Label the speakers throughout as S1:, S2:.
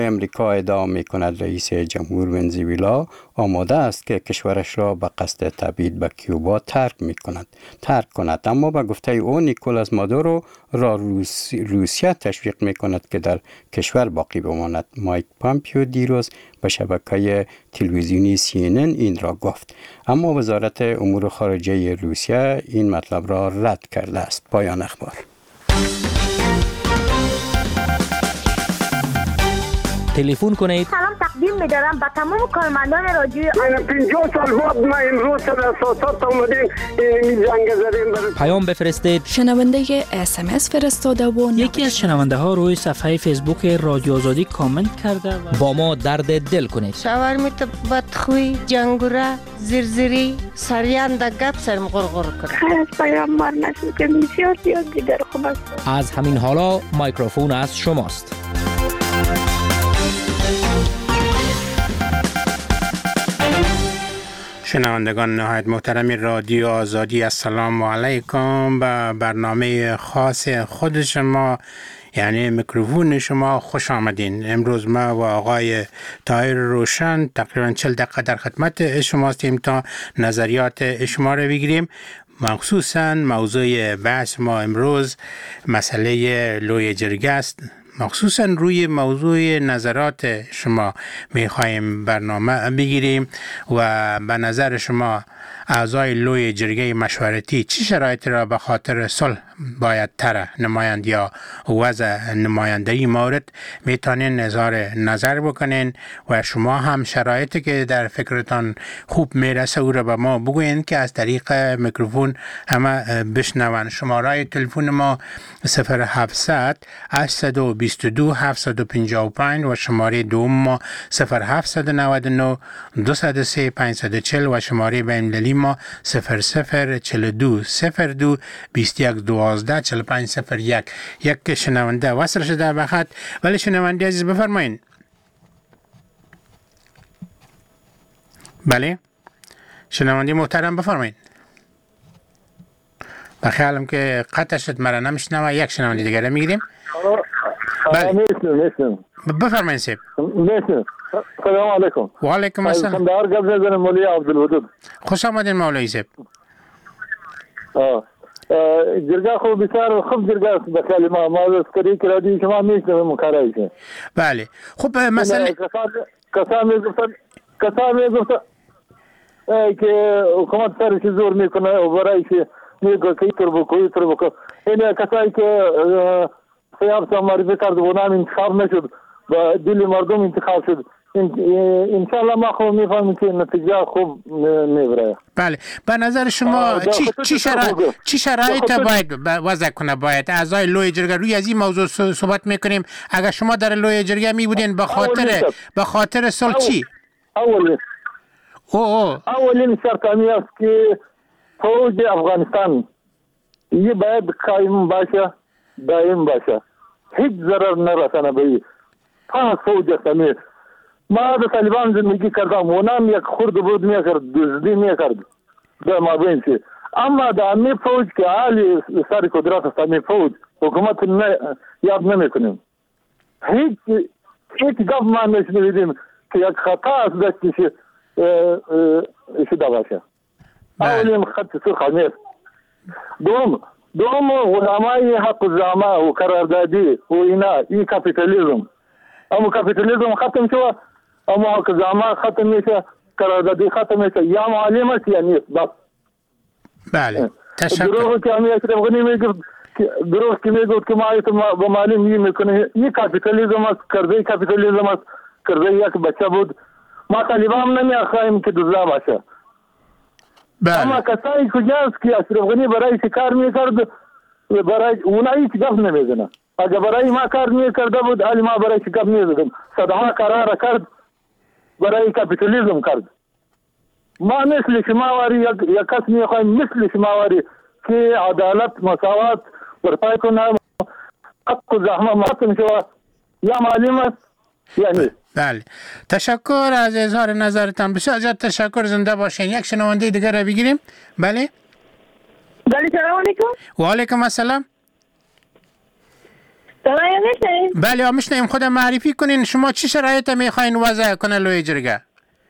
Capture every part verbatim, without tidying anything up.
S1: امریکا ادعا می کند رئیس جمهور ونزوئلا آماده است که کشورش را به قصد تبعید به کیوبا ترک می کند ترک کند اما به گفته او نیکولاس مادورو را روس، روسیه تشویق می کند که در کشور باقی بماند. مایک پامپیو دیروز به شبکه تلویزیونی سی ان ان این را گفت، اما وزارت امور خارجه روسیه این مطلب را رد کرده است. پایان اخبار.
S2: تلفن کنید.
S3: سلام تقدیم می‌دارم به تمام کارمندان رادیوی
S4: من پنجاه سال بعد ما امروز در اساسات اومدیم این زنگ زدیم برای
S2: پیام بفرستید.
S5: شنونده اس ام اس فرستاده و
S6: یکی از شنونده ها روی صفحه فیسبوک رادیو آزادی کامنت کرده و
S2: با ما درد دل کنید.
S7: شاورمیت بدخوی، جنگوره، زرزری، سریان در گپ سرم غرغر کنه.
S3: خیلی از پیام مار نشد که بسیار زیاد دیگر خوب است.
S2: از همین حالا میکروفون از شماست.
S8: شنوندگان نهایت محترم رادیو آزادی، السلام علیکم. به برنامه خاص خود شما یعنی میکروفون شما خوش آمدین. امروز ما و آقای طاهر روشن تقریبا چهل دقیقه در خدمت شما هستیم تا نظریات شما رو بگیریم. مخصوصا موضوع بحث ما امروز مسئله لوی جرگه است. مخصوصا روی موضوع نظرات شما میخوایم برنامه بگیریم و به نظر شما اعضای لوی جرگه مشورتی چه شرایطی را به خاطر صلح باید طرح نمایند یا وضع نمایندگی مورد میتونین اظهار نظر بکنین و شما هم شرایطی که در فکرتان خوب میرسه او را به ما بگوین که از طریق میکروفون همه بشنون. شماره تلفن ما صفر هفتصد هشتصد و بیست و دو هفتصد و پنجاه و پنج و شماره دوم ما صفر هفتصد و نود و نه دویست و سه پانصد و چهل و شماره بین‌المللی ما صفر صفر چهل و دو صفر دو بیست و یک دوازده چهل و پنج صفر یک. یک شنونده وصل شده به خط. ولی شنونده عزیز بفرمایین. بله شنونده محترم بفرمایین. بخیالم که قطع شد مرا نمیشنوه. یک شنونده دیگر میگیریم.
S4: بله میشنم
S8: بفرمایین سیب.
S4: میشنم. سلام علیکم.
S8: و علیکم السلام.
S4: کندهار گپ زدن مولوی عبدالودود.
S8: خوش آمدین مولوی صاحب.
S4: آه جرگه خوب بسیار خوب جرگه است. بخیال ما ما از طریق رادیو شما میشنویم مکرایشه.
S8: بله خب مسئله
S4: کسا میگفتن کسا میگفتن که حکومت سرش زور میکنه و برای که میگه که ایتر بکو ایتر بکو این کسایی که سیاب سا معرفی کرد و نام انتخاب نشد و دل مردم انتخاب شد انشاءالله ما خوب میفهمیم که نتیجه خوب میبره.
S8: بله به نظر شما چی چی شرایط چی شرایط باید وضع کنه؟ باید اعضای لوی جرگه روی از این موضوع صحبت میکنیم. اگر شما در لوی جرگه می بودین به خاطر به خاطر صلح چی؟
S4: اول
S8: او
S4: اولین شرط همی است که فوج افغانستان یه باید قایم باشه، دائم باشه، هیچ ضرر نرسانه به این. پس فوج است. ما در طالبان زندگی کردم و نام یک خورد بود میکرد، دزدی میکرد در مابین چی. اما در امی فوج که عالی سر قدرت است، امی فوج حکومت یاد نمیکنیم. هیچ هیچ گفت ما نشنیدیم که یک خطا است دستش شده باشه. اولین خط سرخ نیست. دوم دوم علمای حق الزعما و قراردادی و اینا این کپیتالیزم. اما کپیتالیزم ختم شو، اما حق الزعما ختم میشه، قراردادی ختم میشه. یا معلم است یا نیست. بس.
S8: بله تشکر.
S4: دروغ که همی اشرف غنی میگفت دروغ که میگفت که ما با معلم این میکنه. این کپیتالیزم است، کرده کپیتالیزم است. کرده یک بچه بود. ما طالبان نمیخوایم که دزدا باشه.
S8: بله.
S4: اما کسایی کجاست که اشرف غنی برای کار میکرد برای اونا هیچ گپ نمیزنه. اگر برای ما کار میکرده بود حالی ما برای گپ نمیزدم. صدها قرار کرد برای کپیتالیزم کرد. ما مثل شما واری یک کس میخوایم مثل شما واری که عدالت مساوات برپای کنه، حق و زحمه ماتم شود. یا معلم است یعنی.
S8: بله تشکر از اظهار نظرتان. بسیار زیاد تشکر. زنده باشین. یک شنونده دیگر را بگیریم. بله
S3: بله سلام علیکم.
S8: و علیکم السلام.
S3: صدای میشنید؟
S8: بله میشنیم. خود معرفی کنین شما چه شرایط میخواین وضع کنه لوی جرگه؟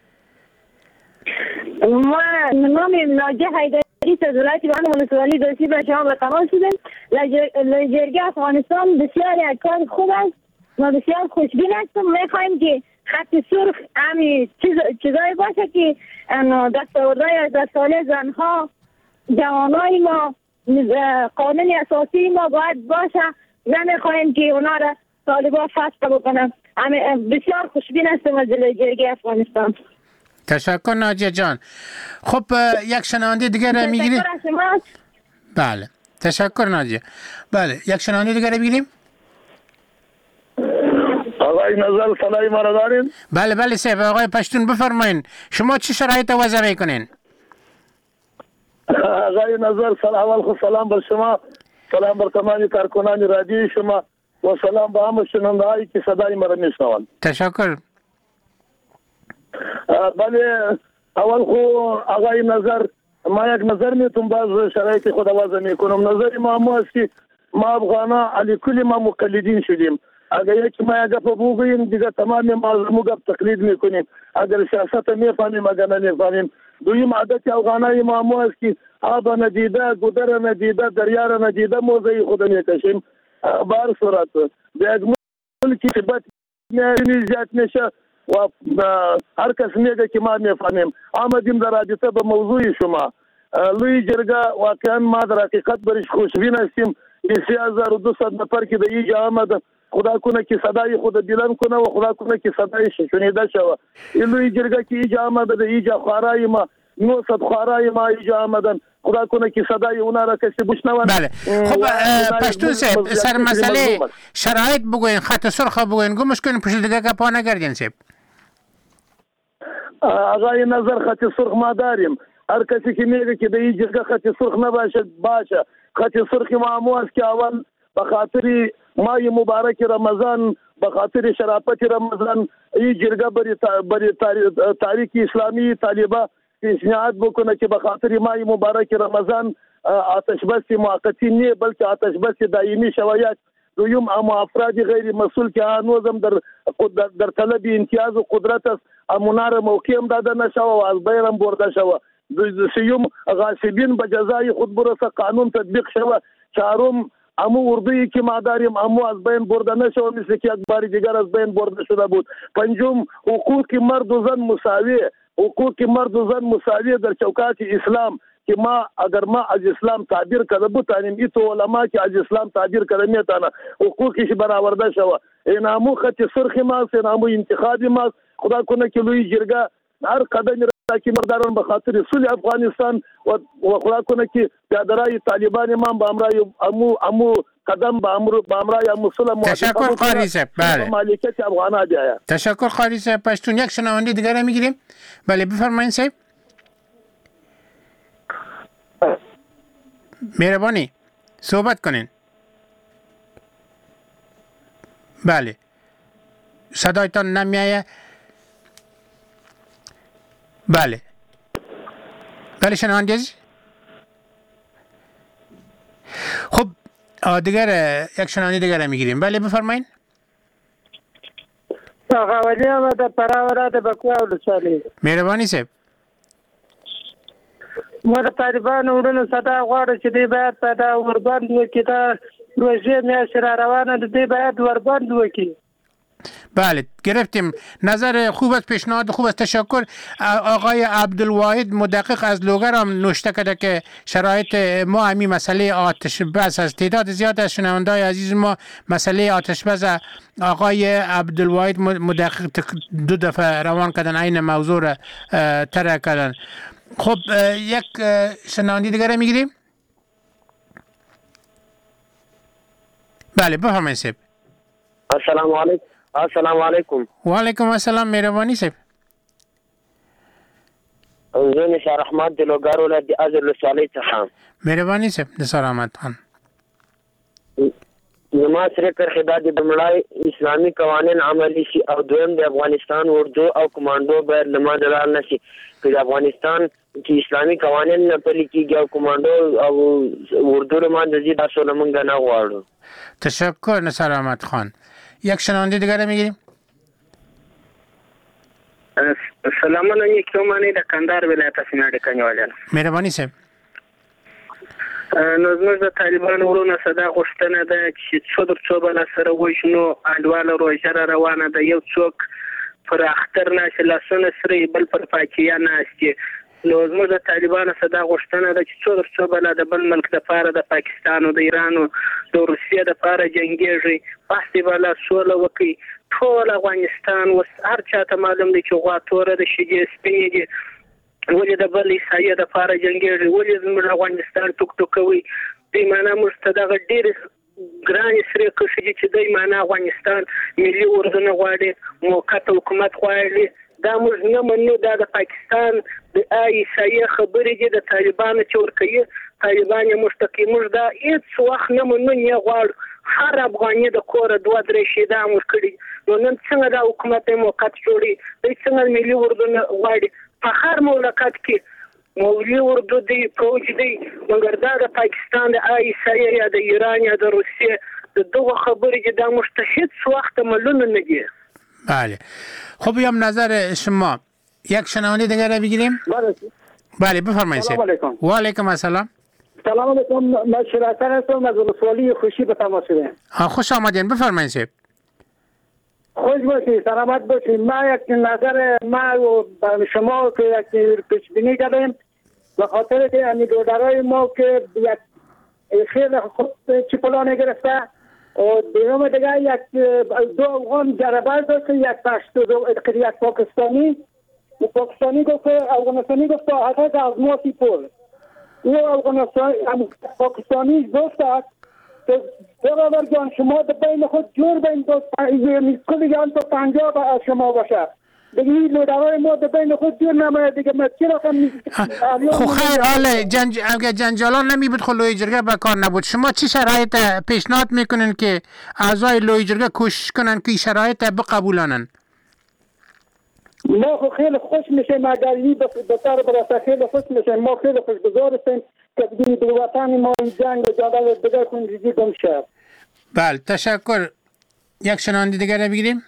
S3: ما نام ناجی حیدری صدورتی و منصولی دوستی به شما به تماس شدیم. لجرگه افغانستان بسیار یک کار خوب است. ما بسیار خوشبین هستم. میخوایم که خط سرخ همی چیز چیزایی باشه که دستاوردهای از دستاله زنها، جوانای ما، قانون اساسی ما باید باشه. نمیخوایم که اونا را طالبان فسخ بکنن. بسیار خوشبین هستم از لجرگه افغانستان.
S8: تشکر ناجیه جان. خب یک شنونده دیگر را میگیریم. بله تشکر ناجیه. بله یک شنونده دیگر را بگیریم.
S4: آقای نظر صلاحی مرا دارین؟
S8: بله بله صاحب. آقای پشتون بفرمایین شما چی شرایط وضع میکنین؟
S4: آقای نظر سلام اول خود سلام بر شما، سلام بر تمامی کارکنان رادیوی شما و سلام به همه شنونده هایی که صدای مرا میشنوند.
S8: تشکر.
S4: بله اول خو آقای نظر ما یک نظر میتون باز شرایط خود وضع میکنم. نظر ما ما است که ما افغانا علی کلی ما مقلدین شدیم. اگر یکی ما یک گپ بگوییم دیگه تمام ما زمو گپ تقلید میکنیم. اگر سیاست میفهمیم اگر نمیفهمیم. دویم عادت افغانای ما ما است که آب ندیده، گودر ندیده، دریا ندیده موضوع خود میکشیم. بار صورت به یک ملکی ثبت زیاد نشه و هر کس میگه که ما میفهمیم. آمدیم در رابطه به موضوع شما لوی جرگه واقعا ما در حقیقت برش خوشبین هستیم. سه هزار و دویست نفر که در اینجا آمد خدا کنه که صدای خود بلند کنه و خدا کنه که صدایش شنیده شود. این لوی جرگه که اینجا آمد در اینجا خوارای ما نوصد خوارای ما اینجا آمدن خدا کنه که صدای اونا را کسی بشنون.
S8: بله خب پشتون صاحب سر مسئله شرایط بگوین، خط سرخ بگوین، گمش کنین پشت دیگه گپا نگردین صاحب.
S4: آقای نظر خط سرخ ما داریم. هر کسی که میگه که در این جرگه خط سرخ نباشه باشه. خط سرخ ما مو است که اول به خاطر ماه مبارک رمضان، به خاطر شرافت رمضان این جرگه بری بری تاریخ اسلامی طالبا پیشنهاد بکنه که به خاطر ماه مبارک رمضان آتش بس موقتی نه بلکه آتش بس دائمی شوید. دویم اما افراد غیر مسئول که هنوزم در در طلب امتیاز و قدرت است امونار موقع هم داده نشوه و از بیرم برده شوه. سیوم غاصبین به جزای خود برسه، قانون تطبیق شوه. چهارم امو اردویی که ما داریم امو از بین برده نشوه مثل که یک بار دیگر از بین برده شده بود. پنجم حقوق مرد و زن مساوی، حقوق مرد و زن مساوی در چوکات اسلام که ما اگر ما از اسلام تعبیر کرده بودیم ایتو علما که از اسلام تعبیر کرده میتونه حقوقش برآورده شوه. این امو خط سرخ ماست، این امو انتخابی ماست. خدا کنه که لوی جرگه هر قدم را که مرداران به خاطر صلح افغانستان و خدا کنه که پیاده‌روی طالبان ما به امرای امو امو قدم به امر به امرای امو صلح.
S8: تشکر قاری صاحب. بله
S4: مالکیت افغانا بیاید.
S8: تشکر قاری صاحب. پشتون یک شنونده دیگر میگیریم. بله بفرمایید صاحب. مهربانی صحبت کنین. بله صدایتان نمیایه. بله بله شنونده عزیز. خب دیگر یک شنونده دیگر میگیریم. بله بفرمایید.
S9: آقا ولی آمده پراورات بکوه ولسوالی.
S8: مهربانی صاحب.
S9: ما د طالبانو وروڼو صدا غواړو چې دوی باید په دا وربند وکړي. دا روژې میاشت را روانه ده، دوی باید وربند وکړي.
S8: بله گرفتیم. نظر خوب است، پیشنهاد خوب است. تشکر. آقای عبدالواحد مدقق از لوگر هم نوشته کرده که شرایط ما همین مسئله آتش بس است. تعداد زیاد از شنونده‌های عزیز ما مسئله آتش بس آقای عبدالواحد مدقق دو دفعه روان کردن، این موضوع را طرح کردن. خب یک شنونده دیگر میگیریم. بله بفرمایید صاحب.
S10: السلام علیکم. السلام علیکم.
S8: و علیکم السلام. مهربانی صاحب.
S10: زه نثار احمد د لوګر ولایت د ازر ولسوالۍ څخه.
S8: مهربانی صاحب نثار احمد خان.
S10: زما سره کرخه د بمړای اسلامي قوانين عملي شي او دویم د افغانستان اردو او کمانډو باید لمه دلال نشي چې د افغانستان چې اسلامي قوانين نه پلي کیږي او کمانډو او اردو لمه د دې تاسو لمنګ نه غواړو.
S8: تشکر نصر احمد خان. یک شنونده دیگر میگیریم.
S11: سلامونه نیکومانی د کندهار ولایت سیناډ کنیوالیان.
S8: مهرباني صاحب.
S11: نو زموږ د طالبانو ورونه صدا غوښتنه ده چې څو در څو بل سره وښنو انډواله روزه روانه ده یو څوک پر اختر ناشه لاسونه سره بل پر پاکیا ناشته. نو زموږ د طالبانو صدا غوښتنه ده چې څو در څو بل د بل ملک د پاره د پاکستان او د ایران او د روسیې د پاره جنگيږي پاستي والا سوله وکي ټول افغانستان وس هر چاته معلوم دي چې غواتوره د شګې سپینې دي ولې د بل ایسایه د پاره جنگيږي ولې زموږ افغانستان ټوک ټوکوي دې معنا موږ ته دغه ډېر ګران سره کوشي چې دې معنا افغانستان ملي اردن غواړي موقت حکومت غواړي دا موږ نه منو دا د پاکستان د ایسایه خبرې دي د طالبانو چور کوي طالبان یې مستقیم دا هیڅ وخت نه منو نه غواړي هر افغاني د کور دوه درې شي دا موږ کړی نو نن څنګه دا حکومت موقت جوړي د څنګه ملي اردن غواړي په هر مملکت کې ملي اردو دی فوج دی مګر دا د پاکستان د ایسایه یا د ایران یا د روسیې د دغه خبرې چې دا مشتهد وخت ملون نه دي.
S8: بله خب بیام نظر شما. یک شنونده دیگر بگیریم.
S9: بله
S8: بله بفرمایید.
S9: سلام علیکم.
S8: و علیکم السلام.
S9: سلام علیکم. من شراکت هستم از ولسوالی خوشی به تماس شدم.
S8: خوش آمدین بفرمایید.
S9: خوش باشید سلامت باشید. ما یک نظر ما و شما که یک پیش بینی کردیم به خاطر که امی دودرای ما که یک خیلی خوب چپلانه گرفته و دیوم دیگه یک دو افغان جربال داشت یک پشتو یک پاکستانی و پاکستانی گفت افغانستانی گفت حتی از ما سیپول او افغانستانی پاکستانی گفت برادر جان شما در بین خود جور بین کلی جان تا پنجاب از شما باشه دیگه این لودرهای ما در بین خود جور نماید دیگه ما چرا کم
S8: خو خیر حالا جنج... اگر جنجالان نمی بود خود لوی جرگه بکار نبود شما چی شرایط پیشنهاد میکنن که اعضای لوی جرگه کوشش کنن که شرایط بقبولانن؟
S9: ما خیلی خوش میشیم اگر این بسر برسه خیلی خوش میشیم ما خیلی خوش بزار هستیم که دیگه دو وطن ما جنگ و جدال دیگر کن ریزی گم شد.
S8: بله تشکر. یک شنونده دیگر بگیریم.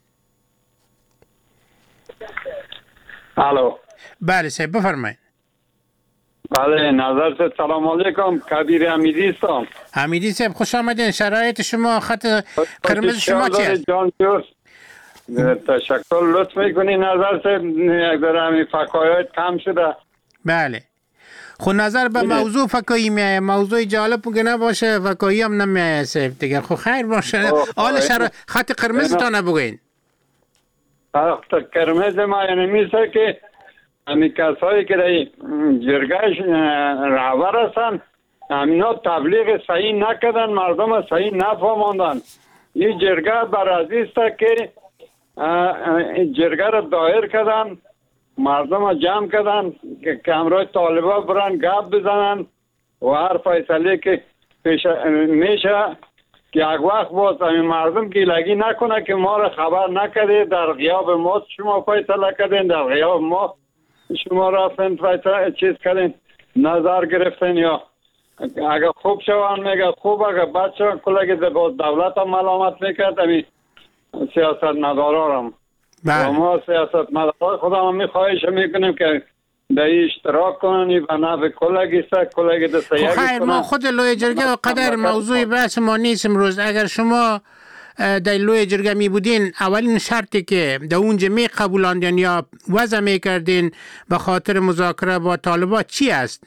S12: الو.
S8: بله صاحب بفرمایید.
S12: بله نظر سے سلام علیکم کبیر حمیدی هستم.
S8: حمیدی صاحب خوش آمدین. شرایط شما خط قرمز شما چی است؟
S12: جان جوش تشکر لطف میکنی نظر سے اگر همی فکایات کم شده.
S8: بله خو نظر به موضوع فکایی میایه موضوع جالب که نباشه فکایی هم نمیایه صاحب دیگه خو خیر باشه حال شر خط قرمز تا نبگین.
S12: خط قرمز ما یعنی میشه که همی کسایی که در جرگهش رهبر هستن همینا تبلیغ صحیح نکردن مردم صحیح نفهماندن. این جرگه برازی است که جرگه را دایر کردن مردم را جمع کردن که همراه طالبا برن گپ بزنن و هر فیصله که پیش میشه که یک وقت باز همین مردم که لگی نکنه که ما را خبر نکرده در غیاب ما شما فیصله کردین در غیاب ما شما رفتن فیصله چیز کردین نظر گرفتین یا اگر خوب شوان میگه خوب اگر بد شوان کلگی دولت هم ملامت میکرد همین سیاست مدارارم
S8: بله.
S12: و ما سیاست مدارار خدا هم میخواهش میکنیم که در اشتراک کنن و نفع کلگی است کلگی دست یکی کنن.
S8: خیر ما خود لوی جرگه و قدر موضوع بحث ما نیست امروز. اگر شما در لوی جرگه می بودین اولین شرطی که در اونجا می قبولاندین یا وضع می کردین به خاطر مذاکره با طالبان چی است؟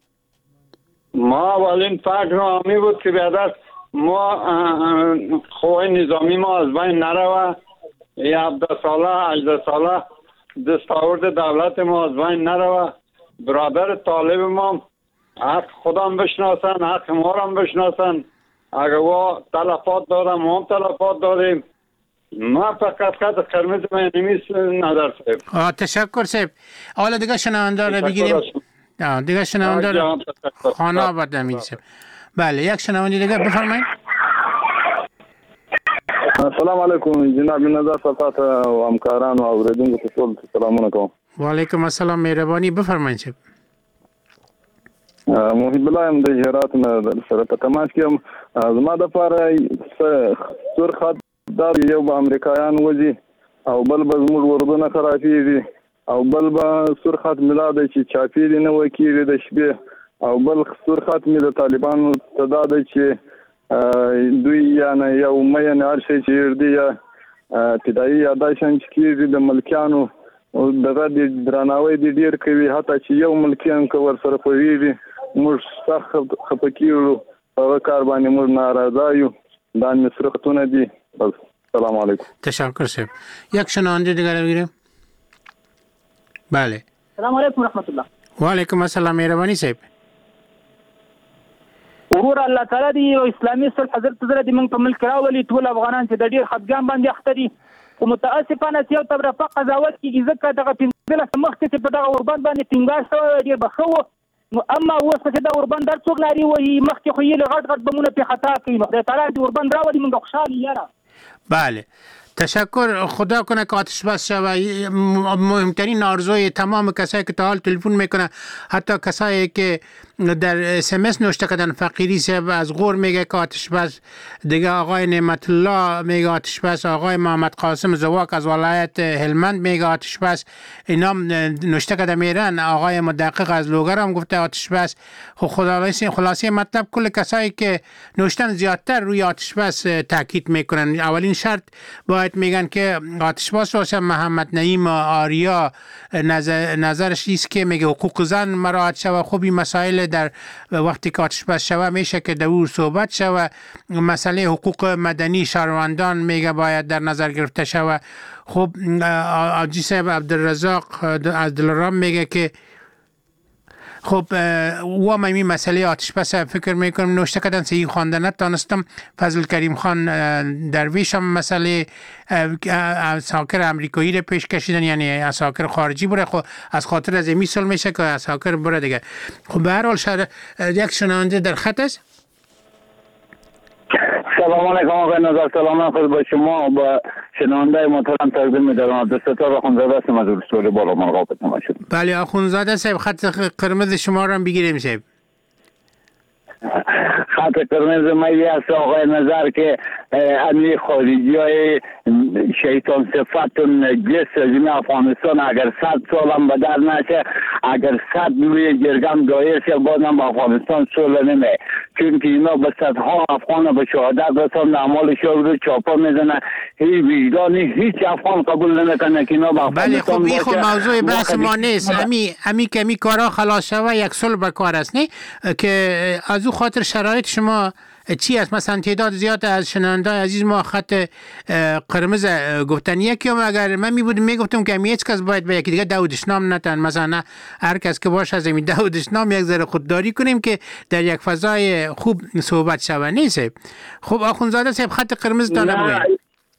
S12: ما اولین فکر همی بود که بیادر ما خواه نظامی ما از بین نروه یا هفده ساله هجده ساله دستاورد دولت ما از بین نروه برادر طالب ما حق خودم بشناسن حق ما هم بشناسن اگر وا تلفات دارم ما هم تلفات داریم ما فقط خط قرمز ما نمیست ندار
S8: صاحب. تشکر صاحب. حالا دیگه شنونده رو بگیریم دیگه شنونده رو خانه آباد نمیدیم. بله یک شنونده دیگه بفرمایید.
S13: السلام علیکم جناب نظر صفات و همکاران و اوریدونکو ټول سلامونه کوم.
S8: وعلیکم السلام، مهرباني بفرمایئ. چې
S13: محب الله هم د هرات نه سره په تماس کې هم زما د لپاره سور خط دا یو به امریکایان وځي او بل به زموږ وردونه خرابېږي او بل به سور خط ملا دی چې چاپېرې نه وکېږي د شپې او بل سور خط مې د طالبانو ته دا دی چې دوی یا نه یو مین هر شی چې ردي یا ابتدایي یا دا شان چې کېږي د ملکیانو دغه د درناوی د ډېر کوي، حتی چې یو ملکیان که ورسره پوهېږي موږ سخت خفه کېږو، هغه کار باندې موږ ناراضه یو. دا مې صرفتونه دي. بس سلام علیکم.
S8: تشکر صاحب. یک شنونده دیگر بگیریم. بله.
S14: سلام علیکم رحمت الله.
S8: و علیکم السلام مهربانی صاحب.
S14: ورور الله تعالی دی او اسلامي صلح حضرت زره دی موږ په ملک راولي ټول افغانان چې د ډیر خفګان باندې اخته دي او متاسفانه چې یو طرفه قضاوت کیږي ځکه دغه پنځلس مخکې چې په دغه اوربند باندې ټینګار شوی ډیر بخو، نو اما اوس چې دا اوربند در څوک لري وایي مخکې خو یې غټ غټ بمونه په خطا کوي. نو خدای تعالی دی اوربند راولي موږ خوشحال یاره.
S8: بله تشکر. خدا کنه که آتش بس شود. مهمترین آرزوی تمام کسایی که تا حال تلفن میکنه، حتی کسایی که در اس ام اس نوشته کردن، فقیری صاحب از غور میگه که آتش بس، دیگه آقای نعمت الله میگه آتش بس، آقای محمد قاسم زواک از ولایت هلمند میگه آتش بس، اینا نوشته کرده میرن. آقای مدقق از لوگر هم گفته آتش بس. خلاصه خلاصه مطلب کل کسایی که نوشتن زیادتر روی آتش بس تاکید میکنن. اولین شرط باید میگن که آتش بس باشه. محمد نعیم آریا نظر نظرش است که میگه حقوق زن مراعات شود. خوب این مسائل در وقتی که آتش بس شود میشه که دور صحبت شود. مسئله حقوق مدنی شهروندان میگه باید در نظر گرفته شود. خب آجی صاحب عبدالرزاق از دلارام میگه که خب و من این مسئله آتش بس فکر میکنم نوشته کردن صحیح خوانده نتانستم. فضل کریم خان درویش هم مسئله اساکر امریکایی رو پیش کشیدن، یعنی اساکر خارجی بره. خب از خاطر از امی سال میشه که اساکر بره دیگه. خب به هر حال شهر یک شنونده در خط است.
S12: سلام علیکم آقای نظر، سلام خود با شما با شنونده محترم تقدیم می‌دارم. عبدالستار آخونزاده هستم از اولسوری بالا مرغابت نماشید.
S8: بله آخونزاده صاحب، خط قرمز شما رو هم بگیریم صاحب.
S12: خط قرمز ما یه است آقای نظر که امنی خارجی های شیطان صفت و نجس از افغانستان اگر صد سال هم بدر نشه، اگر صد روی جرگم دایر شه، بازم افغانستان صلح نمه. چون که اینا به صدها افغان به شهادت رسان اعمال شهر رو چاپا میزنه. هیچ وجدانی هیچ افغان قبول نمیکنه که اینا به افغانستان
S8: باشه. بله خب این خب موضوع بحث ما نیست. امی امی که امی کارا خلاص شوه یک صلح به کار است، نه که از او خاطر شرایط شما چی است؟ مثلا تعداد زیاد از شنوندگان عزیز ما خط قرمز گفتن. یکی هم اگر من می بودم میگفتم که هیچ کس باید به یکی دیگه داودشنام نتن، مثلا هر کس که باشه از این داودشنام یک ذره خودداری کنیم که در یک فضای خوب صحبت شود. نیست خب آخونزاده صاحب خط قرمز تا نبوید.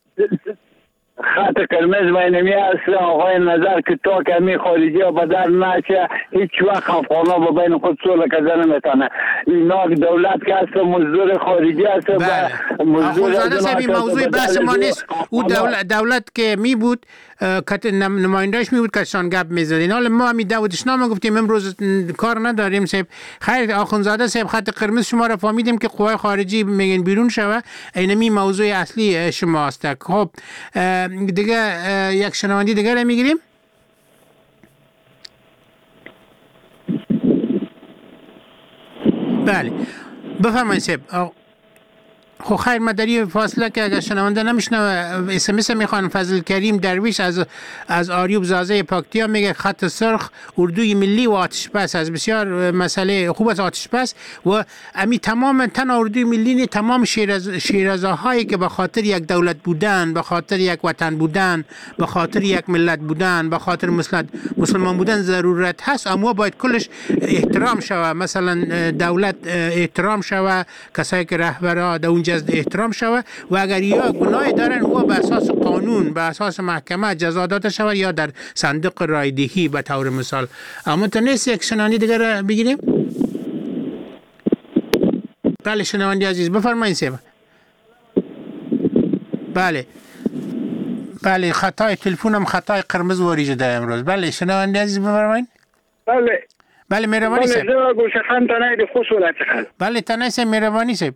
S12: خط قرمز بینمی است آقای نظر که تا کمی خارجی ها بدر نشه هیچ وقت افغان ها با بین خود صلح کردن نمیتونه. اینا دولت که هست مزدور خارجی هست.
S8: بله آخونزاده صاحب این موضوع بحث ما نیست. او دولت, دولت که می بود نمایندهش می بود که شان گپ می زدین. حالا ما همی داودشنامه گفتیم امروز کار نداریم صاحب. خیر آخونزاده صاحب خط قرمز شما را فهمیدیم که قوای خارجی میگن بیرون شوه. اینمی موضوع اصلی شماست. خب دیگه یک شنوندی دیگه رو میگیریم. بله بفرمایید صاحب. خب خیر مداری فاصله که اگر شنونده نمیشنوه اس ام اس میخوان. فضل کریم درویش از از آریوب زازه پاکتیا میگه خط سرخ اردوی ملی و آتش بس از بسیار مسئله خوب از آتش بس و امی تمام تن اردوی ملی نه تمام شیراز شیرازهایی که به خاطر یک دولت بودن، به خاطر یک وطن بودن، به خاطر یک ملت بودن، به خاطر مسلمان بودن ضرورت هست، اما باید کلش احترام شوه. مثلا دولت احترام شوه، کسایی که رهبرا در اونجا احترام شود و اگر یا گناه دارن او به اساس قانون به اساس محکمه جزا داده شود یا در صندوق رایدهی به طور مثال. اما تا نیست یک شنوندی دیگر را بگیریم. بله شنوندی عزیز بفرمایید صاحب. بله بله خطای تلفنم خطای قرمز واریده ده امروز. بله شنونده عزیز بفرمایید.
S15: بله
S8: بله مهربانی صاحب.
S15: بله زه ګلشه خان تنه د خوست ولایت څخه.
S8: بله تنه صاحب مهربانی صاحب.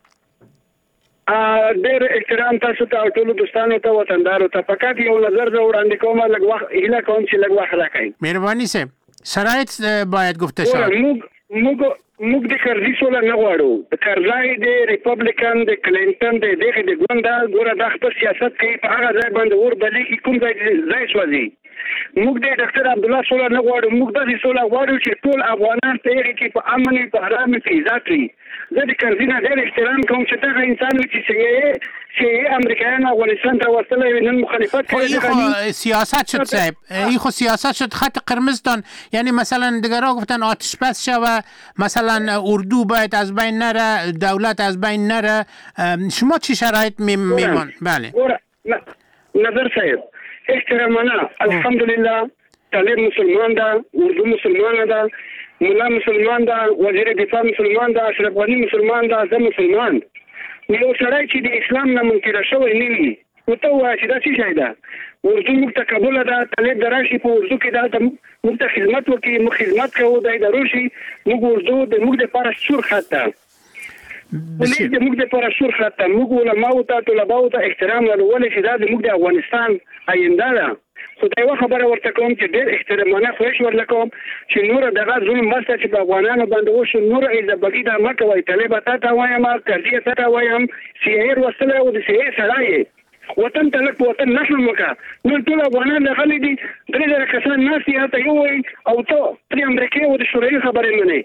S15: ډېر احترام تاسو ته او ټولو دوستانو ته وطندارو ته فقط یو نظر زه وړاندې کوم لږ وخت هیله کوم چې لږ وخت راکړئ.
S8: مهربانی صاحب شرایط باید گفته شود.
S15: موږ موږ موږ د کرزي سوله نه غواړو. د کرزای د ریپبلیکن د کلینټن د دغه د ګوند ګوره د خپل سیاست کوي په هغه ځای باندې ور بلې کې کوم ځای ځای سوځي. موږ د ډاکټر عبد الله سوله نه غواړو. موږ د سوله غواړو چې ټول افغانان په هغه کې په امن په آرام کې عزت وي. زه د کرزي نه ډېر احترام کوم چې دغه انسان چې چې چې امریکایان افغانستان ته وصله نن مخالفت
S8: کوي. خو سیاست شد صاحب این خو سیاست شد خط قرمزتان. یعنی مثلا دیگرها گفتن آتش بس شوه مثلا اردو باید از بین نره دولت از بین نره. شما چی شرایط میمان؟ بله
S15: نظر صاحب احترامانا الحمدلله طالب مسلمان ده اردو مسلمان ده مولا مسلمان ده وزیر دفاع مسلمان ده اشرف غنی مسلمان ده زه مسلمان. یو سړی چې د اسلام نه منکر شوی نه وي نو ته وایې چې دا څه شی ده. اردو موږ ته قبوله ده طالب د راشي په اردو کې دا موږ ته خدمت وکړي موږ خدمت کوو دی د روشي موږ اردو د موږ دپاره سور خط ده. پولیس د موږ دپاره سور خط ده. موږ علماو ته طلباو ته احترام لرو ولې چې دا د موږ د افغانستان آینده ده. خو دا یوه خبره ورته کوم چې ډېر احترامانه خواهش ورله کوم چې نوره دغه ظلم بسته چې په افغانانو باندې وشو نوره ایزبګي دا مه کوئ. طالبه تا ته وایم کرزیه تا ته وایم سی ای وصلی او د سی ای سړی یې وطن ته لږ په وطن نښلم وکړه. نن ټول افغانان راغلي دي درې زره کسان ناست دي هلته یو وایي او ته پرې امریکې او د شوروي خبرې منې.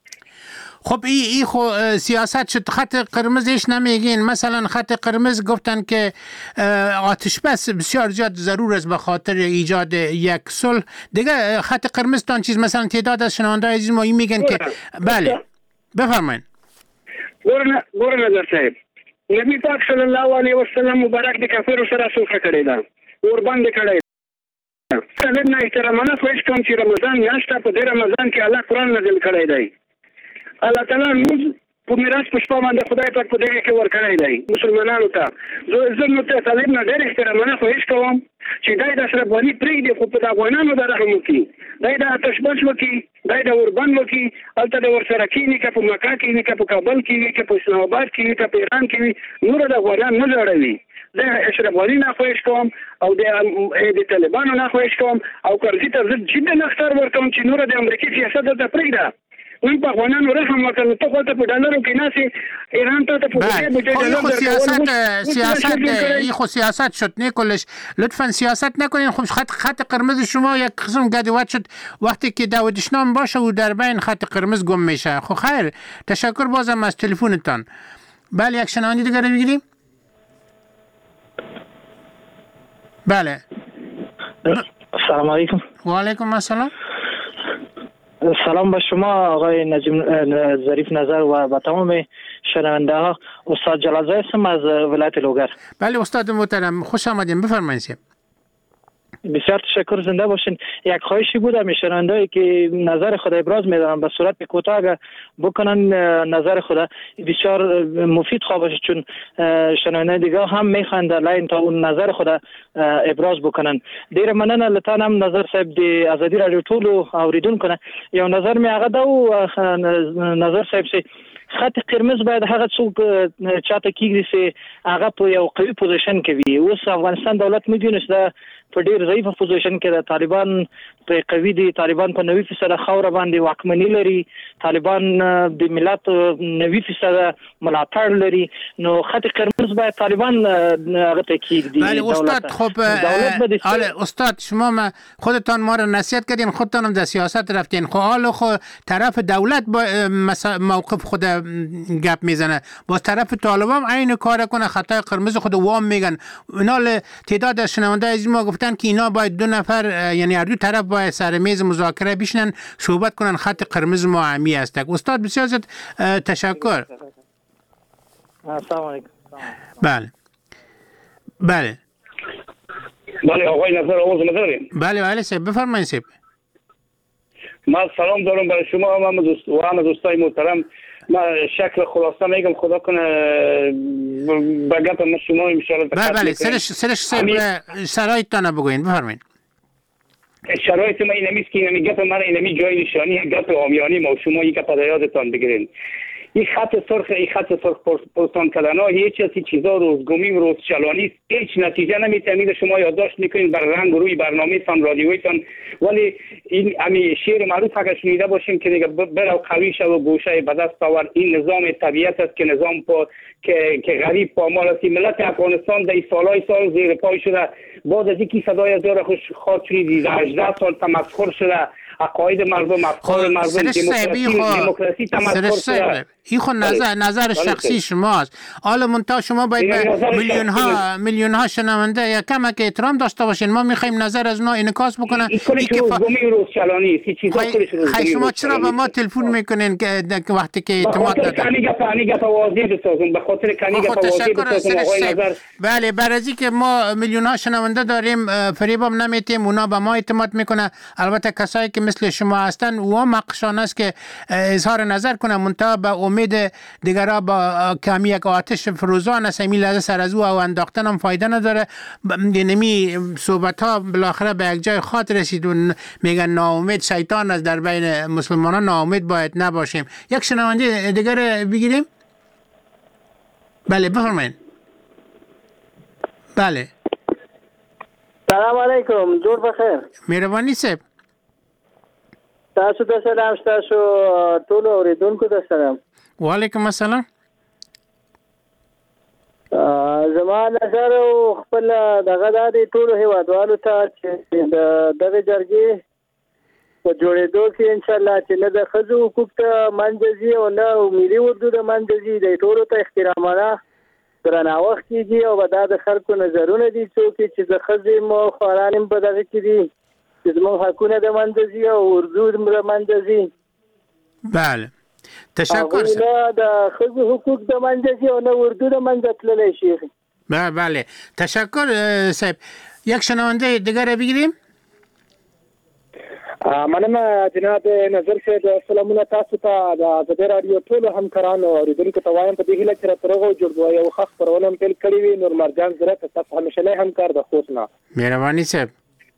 S8: خب ای ای خو سیاست شد. خط قرمزش نمیگین. مثلا خط قرمز گفتن که آتش بس بسیار زیاد ضرور است به خاطر ایجاد یک صلح. دیگه خط قرمز تان چیز مثلا تعداد از شنونده عزیز ما این میگن که بله بفرمایید.
S15: ګوره نظر صاحب نبی پاک صلی الله علیه وسلم مبارک د کافرو سره سوکه کړې ده ور باندې کړی ده. طالب نه احترامانه خواهش کوم چې رمضان میاشت په دې رمضان کې الله قرآن نازل کړی دی. الله تعالی موږ په میراث په شپه باندې خدای پاک په دغه کې ورکړی دی مسلمانانو ته. زه نو ته طالب نه ډېر احترامانه خواهش کوم چې دی د اشرف غني پرېږدي خو په افغانانو د رحم وکړي. دی د آتش بس وکړي دی د اوربند وکړي هلته د ورسره کښېني که په مکه کې وي که په کابل کې وي که په اسلام آباد کې وي که په ایران کې وي نوره د افغانان نه ځړوي. د اشرف غني نه خواهش کوم او د طالبانو نه خواهش کوم او کرزي ته زه جدا اختار ورکوم چې نوره د امریکې سیاست دلته پرېږده. نن په افغانانو رحم وکړه ته خو ته په ډالرو کې ناسې ایران ته ته په
S8: خب سیاست سیاست این خود سیاست شد نیکولش لطفا سیاست نکنین. خب خط خط قرمز شما یک قسم گدوات شد وقتی که داود شنام باشه و در بین خط قرمز گم میشه. خب خیر تشکر بازم از تلفنتان. بله یک شنونده دیگه رو میگیریم. بله
S16: السلام علیکم.
S8: و علیکم السلام.
S16: سلام به شما آقای نجم ظریف نظر و به تمام شنونده ها. استاد جلالزاده هستم از ولایت لوگر.
S8: بله استاد محترم خوش آمدین بفرمایید.
S16: بسیار تشکر زنده باشین. یک خواهشی بود از شنونده‌ای که نظر خود ابراز می‌دارم به صورت کوتاه اگر بکنن نظر خود بسیار مفید خواهد چون شنونده دیگه هم می‌خواند لاین تا اون نظر خود ابراز بکنن. دیر مننه لطفاً هم نظر صاحب دی ازادي رادیو ټولو اوریدونکو نه یو نظر می هغه دا نظر صاحب سي خط قرمز باید هغه څوک چاته کیږي چې هغه په یو قوي پوزیشن کې وي. اوس افغانستان دولت میدونی چې په ډیر ضعیف پوزیشن کې د طالبان په قوي دي. طالبان په نوي فیصد خاور باندې واکمنی لري. طالبان د ملت نوي فیصد ملاتړ لري. نو خط قرمز باید طالبان هغه ته کیږي.
S8: بله استاد خب حالا استاد شما ما خودتان ما رو نصیحت کردین خودتان هم در سیاست رفتین. خب حالا خب طرف دولت با موقف خود گپ میزنه با طرف طالبان عین کار کنه خطای قرمز خود وام میگن. اینا تعداد از شنونده از ما گفتن که اینا باید دو نفر یعنی هر دو طرف باید سر میز مذاکره بشینن صحبت کنن خط قرمز ما عمی است. استاد بسیار زیاد تشکر.
S16: السلام علیکم.
S8: بله بله
S17: بله آقای نظر آواز نداریم.
S8: بله بله سیب بفرمایید سیب.
S17: ما سلام دارم برای شما و همه دوست و همه دوستای محترم ما شکل خلاصه میگم خدا کنه به گپ ما شما ان شاء الله.
S8: بله بله سرش سرش شرایطتان بگوین بفرمایید.
S17: شرایط ما این نیست که این گپ ما این جای نشانی گپ عامیانی ما شما یک گپ یادتان بگیرین. این خط سرخ این خط سرخ پستان کردن ها هیچ از چیزا روزگمی و روزچلانی هیچ نتیجه نمیتونید شما یادداشت میکنین بر رنگ روی برنامه تان رادیویتان. ولی این امی شعر معروف اگر شنیده باشین که دیگه برو قوی شو و گوشه به دست آور. این نظام طبیعت است که نظام پا که که غریب پامال است. ملت افغانستان در سالهای سال زیر پای شده. بعد از اینکه صدای از دور خوش خاطر شدید هجده سال تمسخر شده. عقاید مردم افکار مردم دموکراسی دموکراسی تمسخر شده.
S8: این خود نظر نظر شخصی شماست. حالا منتها شما باید میلیون ها میلیون ها شنونده یا کم که احترام داشته باشین. ما میخوایم نظر از اونا انعکاس بکنن.
S17: این که روزگمی روزچلانی سی چیزا کلش روزگمی.
S8: شما چرا به ما تلفن میکنین که وقتی که اعتماد ندارید؟
S17: کنی گپ کنی گپ واضح بسازم به خاطر کنی گپ واضح بسازم آقای نظر.
S8: بله برای که ما میلیون ها شنونده داریم فریبم نمیتیم اونا به ما اعتماد میکنه. البته کسایی که مثل شما هستن و مقشان است که اظهار نظر کنه منتها به امید دیگرا با کمی یک آتش فروزان است. همین لحظه سر از او او انداختن هم فایده نداره. نمی صحبت ها بالاخره به یک جای خاط رسید و میگن ناامید شیطان است. در بین مسلمانان ناامید باید نباشیم. یک شنونده دیگر بگیریم. بله بفرمایید. بله
S18: سلام علیکم جور بخیر.
S8: مهربانی صاحب.
S18: تاسو ته سلام تاسو ټول اوریدونکو ته سلام.
S8: وعلیکم السلام.
S18: زما نظر او خپل دغه د ټول هیوادوالو ته چې دغه جرګې په جوړېدو کې ان شاء الله چې نه د ښځو حقوق ته منځي او نه ملي اردو د منځي د ټولو ته احترامانه درناوی کیږي او دا د خلکو نظرونه دي چې د ښځې مو خورانم په دغه کې دي چې زموږ حقونه د منځي او اردو د منځي.
S8: بله تشکر
S18: د ښځو حقوق د منځي او نه اردو د منځ تللی شي.
S8: بله بله تشکر صاحب. یک شنونده دیگر بگیریم.
S19: مننه جناب نظر صاحب. سلامونه تاسو ته د آزادۍ راډیو ټولو همکارانو اوریدونکو ته وایم په دې هیله چې راته رغو جوړ یو ښه خپرونه هم پیل کړې وي. نور مرجان زره تاسو همیشنی همکار د خوست نه.
S8: مهرباني صاحب.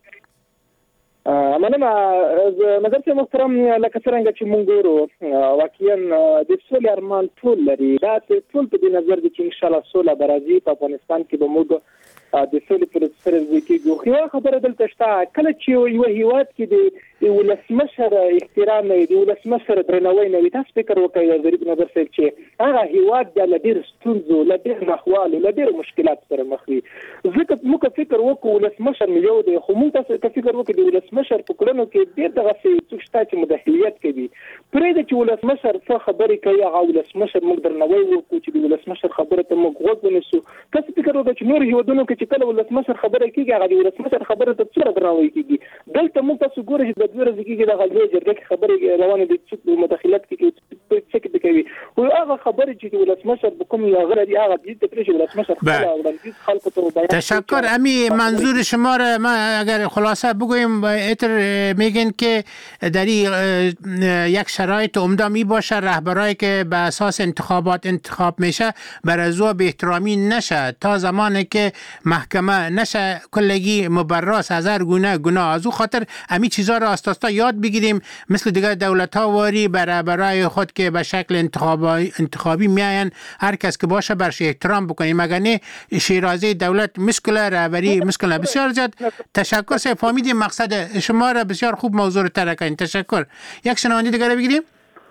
S19: مننه نظر صاحب محترم. لکه څنګه چې مونږ ګورو واقعا د سولې ارمان ټول لري. دا ټول په دې نظر دي چې ان شاء الله سوله به راځي په افغانستان کې. به موږ د سولې پر سر کېږو. خو خبره دلته شته کله چې یو هیواد کې د ولسمشر احترام نه وي د ولسمشر درناوی نه وي تاسو فکر وکړئ غریب نظر صاحب چې هغه هیواد د ډېر ستونزو له ډېر ناخوالو له ډېر مشکلات سره مخ وي. ځکه موږ فکر وکړو ولسمشر مې یو دی خو موږ تاسو فکر وکړو د ولسمشر په کړنو کې ډېر دغه څه شته چې مداخلیت کوي. پرېږده چې ولسمشر څه خبرې کوي هغه ولسمشر موږ درناوی وکړو چې د ولسمشر خبره ته موږ غوږ ونیسو. تاسو فکر وکړئ چې نور هیوادونو کې چې کله ولسمشر خبره کوي هغه د ولسمشر خبره ته څومره درناوی کوي. دلته موږ تاسو ګورئ چې د دوه ورځې کې د غلې جرګې کې خبرې روانې دي چې مداخلت کوي څه کوي او هغه خبرې چې د ولسمشر په کوم لغړه دی هغه دې ته پرېږي ولسمشر خپل خلکو ته بیان.
S8: تشکر. امی منظور شما را ما اگر خلاصه بگویم اتر میگن که در یک شرایط عمده می باشه رهبرایی که به اساس انتخابات انتخاب میشه بر از او به احترامی نشه تا زمانی که محکمه نشه کلگی مبراس از هر گونه گناه. از او خاطر امی چیزا را استاستا یاد بگیریم مثل دیگر دولت ها واری برای برای خود که به شکل انتخابی انتخابی میاین هر کس که باشه برش احترام بکنیم. مگر نه شیرازه دولت مشکل رهبری مشکل. بسیار زیاد تشکر. سه فهمیدیم مقصد شما را. بسیار خوب موضوع رو ترکین. تشکر. یک شنونده دیگر بگیریم.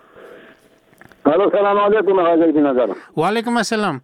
S4: سلام علیکم آقای نظر.
S8: و علیکم السلام.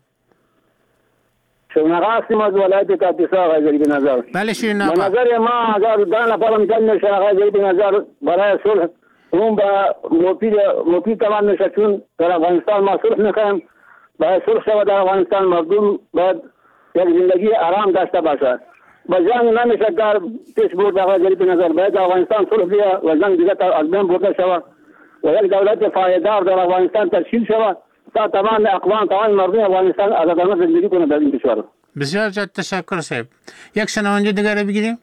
S4: شما قاسم از ولایت کاپیسا آقای نظر.
S8: بله شیرین.
S4: نظر ما اگر دان نفر امکان نشه آقای نظر برای صلح اون با مفید مفید تمام نشه چون در افغانستان ما صلح میخوایم. برای صلح شود در افغانستان مردم باید یک زندگی آرام داشته باشه. با جنگ نمیشه کار پیش برد آقای نظر. باید افغانستان صلح بیا و جنگ دیگه تا از بین برده شود و یک دولت پایدار در افغانستان تشکیل شود تا تمام اقوام تمام مردم افغانستان آزادانه زندگی کنه در این کشور.
S8: بسیار زیاد تشکر صاحب. یک شنونده دیگر بگیریم.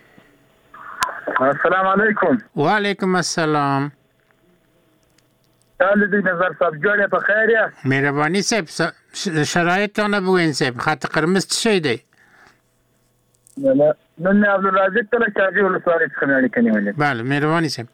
S20: السلام علیکم.
S8: و علیکم السلام.
S9: تعال دې نظر صاحب جوړه په خیر یا
S8: مهرباني صاحب شرایطونه بگوین صاحب خط قرمز چه شی دی؟
S9: نه نن عبدالرازق تل شاجي ولسوالۍ څخه مې اړیکه نیولې.
S8: بله مهرباني صاحب.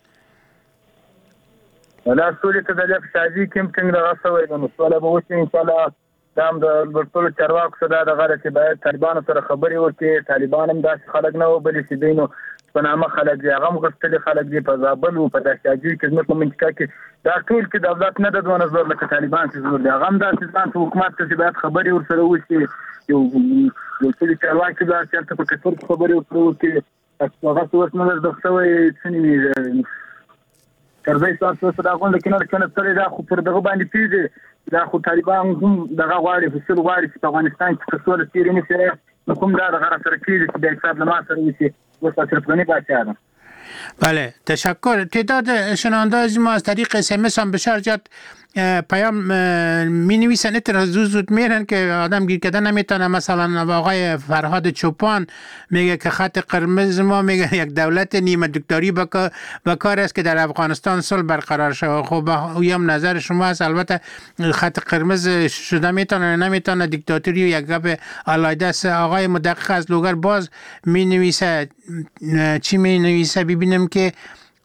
S9: دا سولې ته د لف شاجي کوم څنګه دغه سوی د مسواله به وشي ان شاء الله. دا هم د ټولو چارواکو سره دا دغه چې باید طالبانو سره خبرې وکړي. طالبان هم داسې خلک نه و بلې چې دوی نو په نامه خلک دي هغه هم غښتلي خلک دي په زابل و په دا شاجي کې زموږ په منطقه کې دا ټول کې دولت نه د دونه زور لکه طالبان چې زور دي. هغه هم داسې ځان ته حکومت ته چې باید خبرې ورسره وشي. یو یو ټولې چارواکي دا چې هلته په کتور کې خبرې ورسره وکړي. هغه څه اوس نه زده شوی څه نومېږي کرزی صاحب څه دا غونډه کې نه کنه تللی دا خو پر دغه باندې پیږي. دا خو طالبان هم دغه غواړي حصول غواړي چې په افغانستان کې که سوله تېرې نه شي نو کوم دا دغه راسره کېږي چې د حساب له ما سره وشي. اوس اشرف غنی باچا ده.
S8: بله تشکر. تعداد شنونده‌های ما از طریق اس ام اس هم بسیار زیاد پیام می نویسن اتر زود زود میرن که آدم گیر کردن نمیتونه. مثلا آقای فرهاد چوپان میگه که خط قرمز ما میگه یک دولت نیمه دکتری به کار است که در افغانستان صلح برقرار شود. خب هم نظر شما است. البته خط قرمز شده میتونه نمیتونه دیکتاتوری و یک گپ علایده است. آقای مدقق از لوگر باز می نویسه چی می نویسه ببینم که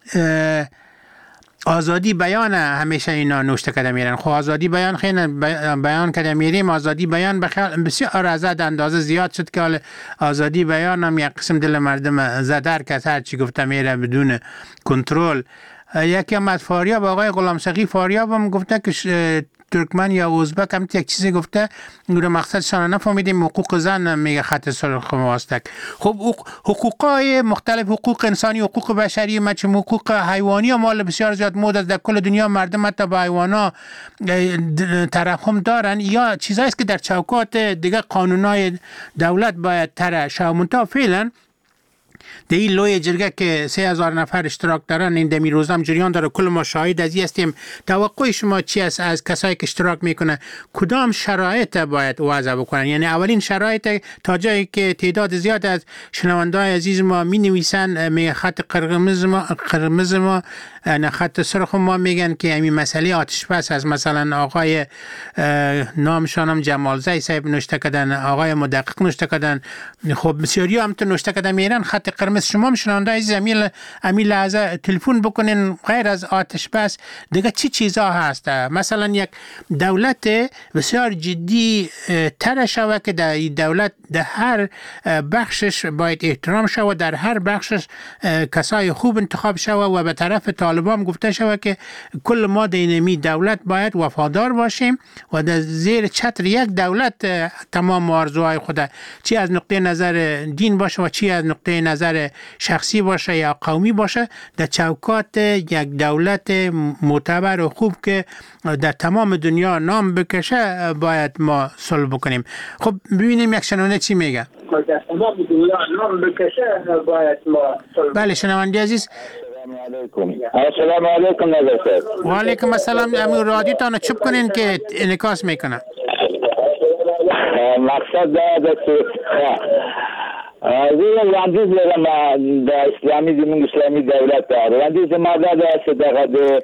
S8: آزادی بیان همیشه اینا نوشته کرده میرن. خب آزادی بیان خیلی بیان کرده میریم. آزادی بیان بسیار از حد اندازه زیاد شد که حال آزادی بیان هم یک قسم دل مردم زدر که هر چی گفته میره بدون کنترل. یکی هم از فاریاب آقای غلام سقی فاریاب هم گفته که ترکمن یا ازبک هم یک چیزی گفته رو مقصدشان نفهمیدیم. حقوق زن میگه خط سرخ ماستک. خب حقوقای مختلف حقوق انسانی حقوق بشری مچم حقوق حیوانی هم مال بسیار زیاد مود است. در کل دنیا مردم حتی به حیوانا ترحم دارن یا چیزایی است که در چوکات دیگه قانونای دولت باید تر شامونتا فعلا در این لوی جرگه که سه هزار نفر اشتراک دارن این دمی روزنامه جریان داره. کل ما شاهد از هستیم. توقع شما چی است از کسایی که اشتراک میکنه؟ کدام شرایط باید وضع بکنن؟ یعنی اولین شرایط تا جایی که تعداد زیاد از شنونده‌های عزیز ما می نویسن می خط قرمز ما قرمز ما نه خط سرخ ما میگن که همین مسئله آتش بس از مثلا آقای نامشانم جمال زی صاحب نوشته کردن آقای مدقق نوشته کردن. خب بسیاری هم تو نوشته کردن میرن خط قرمز. شما شنونده عزیز امیل امیل لحظه تلفن بکنین غیر از آتش بس دیگه چی چیزا هست؟ مثلا یک دولت بسیار جدی تر شود که در دولت در هر بخشش باید احترام شود. در هر بخشش کسای خوب انتخاب شود و به طرف طالبان گفته شود که کل ما دینمی دولت باید وفادار باشیم و در زیر چتر یک دولت تمام آرزوهای خود چی از نقطه نظر دین باشه و چی از نقطه نظر شخصی باشه یا قومی باشه در چوکات یک دولت معتبر و خوب که در تمام دنیا نام بکشه باید ما صلح بکنیم. خب ببینیم یک شنونده چی میگه.
S9: در تمام دنیا نام بکشه باید ما صلح.
S8: بله شنونده عزیز
S4: السلام علیکم نظر صاحب.
S8: و علیکم السلام. امیر رادیو تانو چپ کنین که انعکاس میکنه.
S4: مقصد دا چې زه وړاندیز لرم د اسلامي زموږ اسلامي دولت ته. وړاندیز زما دا ده چې دغه د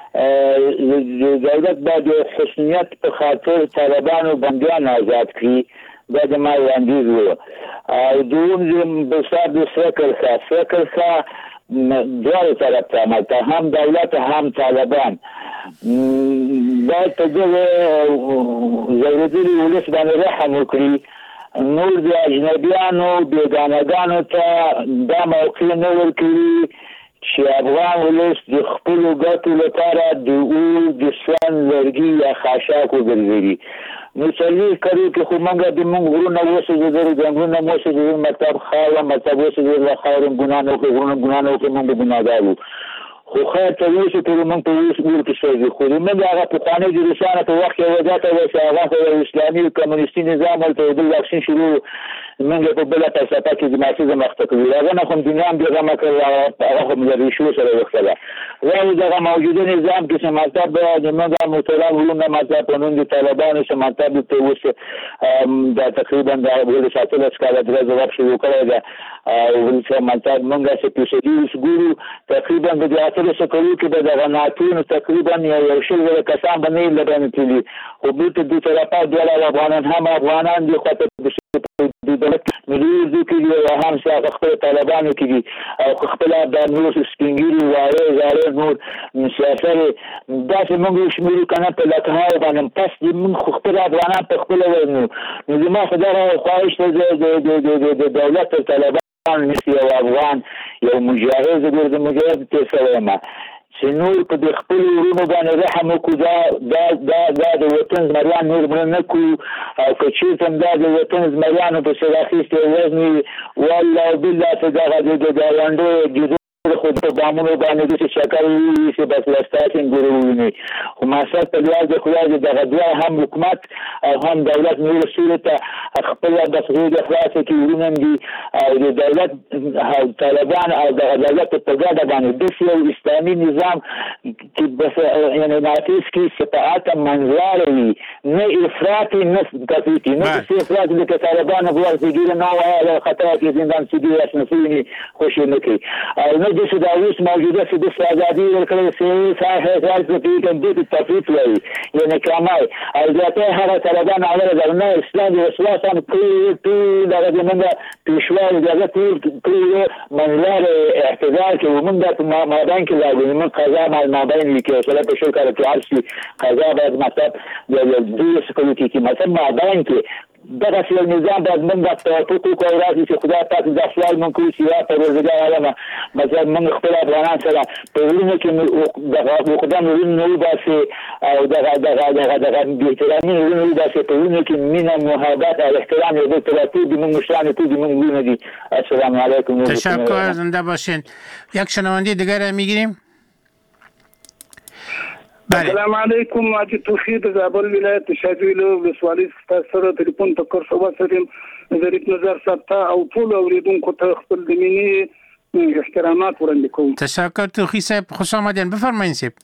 S4: دولت باید خصوصیت په خاطر طالبانو بندیان آزاد کړي. دا زما وړاندیز و. او دوم بسیار د سره کرښه سره کرښه دواړو طرف ته عملته هم دولت هم طالبان باید په دغه ضروري ولس باندې رحم وکړي. نور د اجنبیانو بیگانگانو ته دا موقع نه ورکړي چې افغان ولس د خپلو ګټو لپاره د اور د سون لرګي یا خاشاک وګرځوي. نو څلوېښت کلو کې خو موږ د موږ غرونه وسوځېدل جنګونه مو وسوځېدل مطلب خاوره مطلب وسوځېدل له خاورې ګناه نه وکړو غرونه ګناه نه وکړو موږ ګناهګار وو. خو خیر تر اوسه پورې موږ په اوس ګور کې شوي خو زموږ هغه پخواني د روسانو په وخت کې وضع ته و چې هغه خو اسلامي کمونیستي نظام هلته د واکسین شروع موږ په بل فلسفه کې د مارکسیزم وخت کوي هغه نه کوم دنیا هم دغه مکر هغه هم د ریشو سره وختله راو دغه موجوده نظام کې سماتب د موږ محترم ولونه مطلب قانون د طالبانو سماتب ته اوس د تقریبا د ول ساتل اسکاله د جواب شروع کړی دا او سماتب موږ چې په دې وسګورو تقریبا د اثر سکرو کې د غناتونو تقریبا یو شل ول کسان باندې لدان تللی او د دې طرفه د افغانان هم افغانان دي خو د دولت ملي کې هم څنګه خپل طالبانو کې او خپل د نور سپینګری واره زاره نور سیاسي دا چې موږ شمیر کنه په لکه باندې پس د موږ خپل افغانان په خپل ورنو نو ما خدای خواهش ته د دولت طالبان نسی او افغان یو مجاهد د مجاهد ته سلام سنور په د خپل ورونو باندې رحم وکړو دا دا دا د وطن زمریان نور مړ نه کو او که چېرته دا د وطن زمریانو په سر اخیستې وزنې والله بالله ته دغه د ګاونډیو خود په دامونو باندې د شکر وي چې بس لاستاسین ګورونی خو ماسه په لوړ د خدای دغه دوه هم حکومت او هم دولت نور صورت خپل د خپل اخلاص کې ورونم دي او د دولت او طالبان او د دولت په ګډه باندې د یو اسلامي نظام چې بس یعنی ناتیس کې صفات منځلاري نه افراطي نه تفریطي نه افراطي د طالبان په ورته کې نه وایي خطر کې زندان سیدي اسنفوني خوشي نه کوي او د سوداویس موجوده چې د آزادي ورکړل شوی صحه خاص په دې د تفریط وایي یعنی کمای او ځکه هغه طالبان اوله درنه اسلام او اسلام ټول ټول دغه موږ پیشوال دغه ټول ټول منځلار اعتدال کې موږ په مابین کې لاګو موږ قضا مال مابین کې سره په شو کار کې عارسي قضا بعد مطلب د دې سکوټي کې مثلا مابین کې دغه څه نظام د موږ په ټکو کو راځي چې خدای پاک د خپل من کوي چې په روزګار علامه مثلا موږ خپل افغانان سره په ورونو کې دغه خدای نو باسي او دغه دغه دغه دغه د احترامي ورونو باسي په ورونو کې مینا محبت او احترام د تراتیب د موږ مشران ته د موږ ورونو دي السلام علیکم
S8: تشکر زنده باشین یک شنونده دیگر میگیریم
S15: السلام علیکم اجي توحید زابل ولایت شاجویلو ولسوالۍ سره ټلیفون ټکر شو وسریم ظریف نظر ستا او ټول اوریدونکو ته خپل د مینې احترامات وړاندې کوم
S8: تشکر توخی صاحب خوش آمدین بفرمایئ صاحب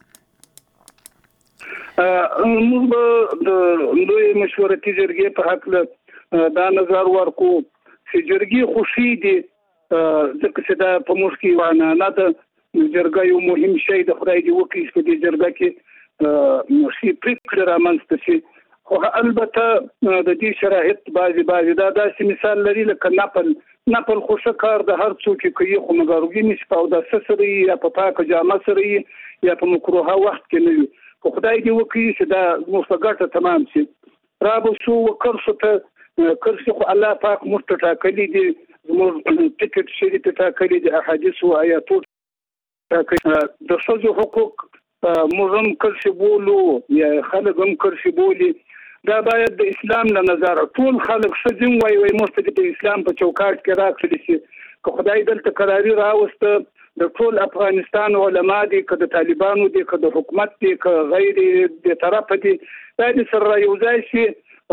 S15: موږ د لوی مشورتي جرګې په حق دا نظر ورکو چې جرګې خوشي دي ځکه چې دا په موږ کې وانه نه ده جرګه یو مهم شی د خدای دی وکړي چې د جرګه کې نوشي پریکړه رامنځته شي خو البته د دې شرایط بعضي بعضي دا داسې مثال لري لکه ناپل ناپل خوشا کار د هر څوک کوي خو مګاروګي نشي او د سسري یا په پاکه جامه سره یا په مکروه وخت کې نه وي خو خدای دی وکړي چې دا مفګټه تمام شي را به شو وکړ ته کرسي خو الله پاک مستټاکلي دي زموږ ټیکټ شری ته ټاکلي دي احادیث او آیاتو د ښځو حقوق موږ هم کرسي بولو یا خلک هم کرسي بولي دا باید د اسلام له نظر ټول خلک ښځې وایي وایي موږ د اسلام په چوکاټ کې راکړل شي که خدای دلته قراري راوسته د ټول افغانستان علما دي که د طالبانو دي که د حکومت دي که غیر د طرف دي دا د سره یو ځای شي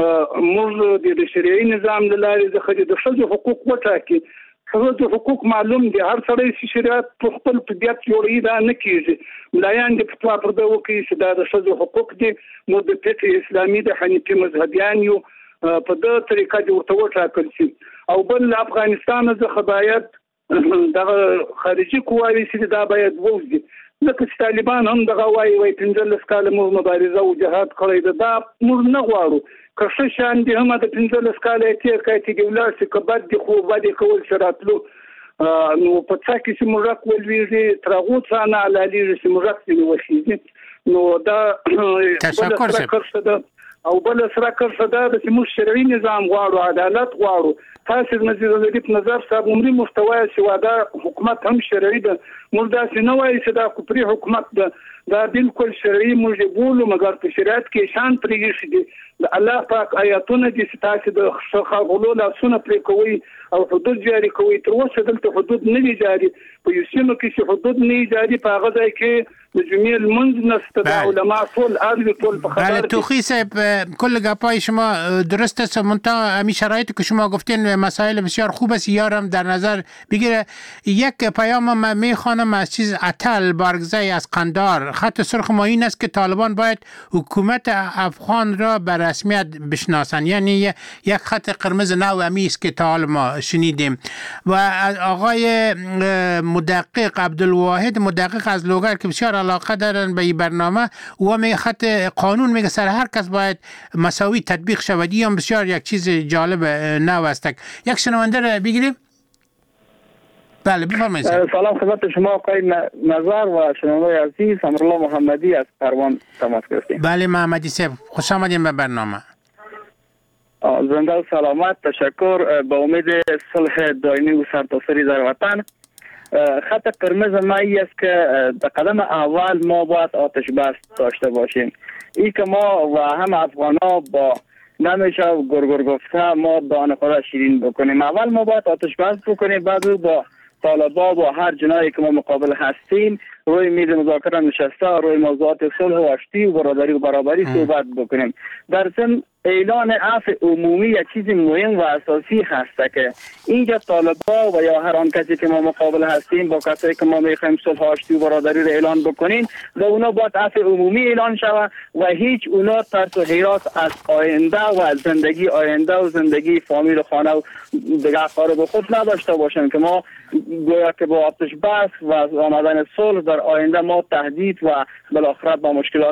S15: موږ د شریعي نظام له لارې څخه د ښځو حقوق وټاکي ښځو حقوق معلوم دي هر سړی چې شریعت په خپل طبیعت جوړوي دا نه کیږي ملایان د فتوا پر دا وکړي چې دا د ښځو حقوق دي موږ د فقه اسلامي د حنیفي مذهبیان یو په دغه طریقه د ورته وټاکل شي او بل افغانستان څخه باید دغه خارجي قواوې چې دا باید ووځي لکه چې طالبان هم دغه وایي وایي پنځلس کاله موږ مبارزه او جهاد کړی ده دا موږ نه غواړو که ښه شیان دي هم د پنځلس کاله یې تېر کړی چې دې ولاړ شي که بد دي خو بد یې کول چې راتلو نو په څا کې چې موږک ولوېږي تر هغو څه نه حلالېږي چې موږک ځینې وخېږي نو دا بله سره کرښه ده او بله سره کرښه ده چې موږ شرعي نظام غواړو عدالت غواړو تاسې نظیر ظریف نظر صاحب عمري موږ وایي چې واده حکومت هم شرعي ده موږ داسې نه وایي چې دا کفري حکومت ده دا بالکل شرعي موږ یې بولو مګر په شریعت کې شان پرې ایښي دي د الله پاک آیاتونه دي چې تاسې د ښاغلو لاسونه پرې کوئ او حدود جاري کوئ تر اوسه دلته حدود نه دي جاري په یو سیمه کې چې حدود نه جاري په هغه ځای کې د جمعې لمونځ نشته د علما ټول ارزي ټول په خبر
S8: بله توخی صاحب کل گپای شما درست است منتها همین شرایطی که شما گفتین مسائل بسیار خوب است یارم در نظر بگیره. یک پیام من میخوانم از چیز عطل بارگزی از قندار. خط سرخ ما این است که طالبان باید حکومت افغان را به رسمیت بشناسند. یعنی یک خط قرمز نو امی است که تا حال ما شنیدیم. و آقای مدقق عبدالواحد مدقق از لوگر که بسیار علاقه دارن به این برنامه و میگه خط قانون میگه سر هر کس باید مساوی تطبیق شود. این بسیار یک چیز جالب نو است. یک شنونده را بگیریم. بله بفرمایید.
S18: سلام خدمت شما آقای نظر و شنونده عزیز. امرالله محمدی از پروان تماس گرفتیم.
S8: بله محمدی صاحب خوش آمدید به برنامه.
S18: زنده و سلامت. تشکر. با امید صلح دائمی و سرتاسری در وطن. خط قرمز ما ای است که در قدم اول ما باید آتش بس داشته باشیم. ای که ما و هم افغانا با نمیشه گرگر گفته ما دانه خود شیرین بکنیم. اول ما باید آتش بس بکنیم، بعد با طالبان با هر جنایی که ما مقابل هستیم روی میز مذاکره نشسته روی موضوعات صلح و آشتی و برادری و برابری صحبت بکنیم. در ضمن اعلان عفو عمومی یک چیز مهم و اساسی هست که اینجا طالبان و یا هر آن کسی که ما مقابل هستیم با کسایی که ما میخوایم صلح آشتی و برادری رو اعلان بکنیم و اونا باید عفو عمومی اعلان شود و هیچ اونا ترس و حراس از آینده و زندگی آینده و زندگی فامیل و خانه و دیگه قارب خود نداشته باشیم که ما گویا که با آتش بس و آمدن صلح در آینده ما تهدید و بالاخره با مشکلات